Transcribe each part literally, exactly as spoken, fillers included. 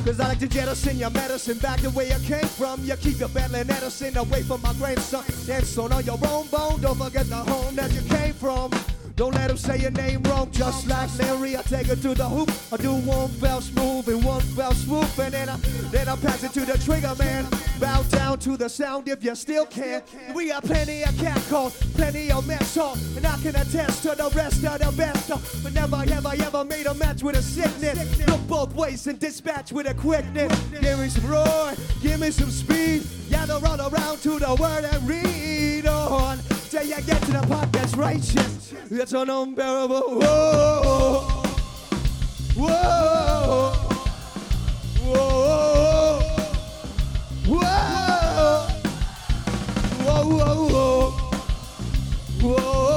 Cause I like to jettison your medicine back the way it came from. You keep your battling medicine away from my grandson. Dance on on your own bone, don't forget the home that you came from. Don't let him say your name wrong, just like Larry. I take it to the hoop. I do one fell smooth and one fell swoop, and then I then I pass it to the trigger man. Bow down to the sound if you still can. We got plenty of cat calls, plenty of mess talk, and I can attest to the rest of the best. But never have I ever made a match with a sickness. Look both ways and dispatch with a quickness. Give me some roar, give me some speed. Gather all around to the word and read on. Till you get to the part that's righteous. It's an unbearable. Whoa, whoa, whoa, whoa, whoa, whoa, whoa,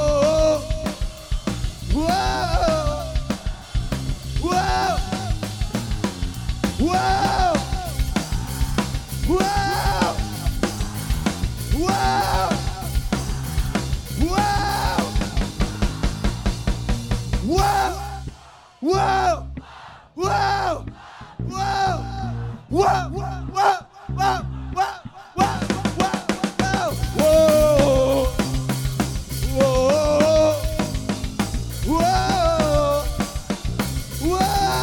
whoa, whoa, whoa, whoa, whoa. Whoa! Whoa! Whoa! Whoa! Whoa! Whoa! Whoa! Whoa! Whoa! Whoa! Whoa! Whoa!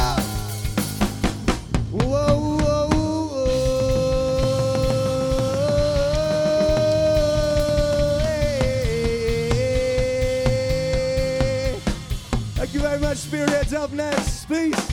Whoa! Whoa! Thank you very much, Spirit. Up next, peace.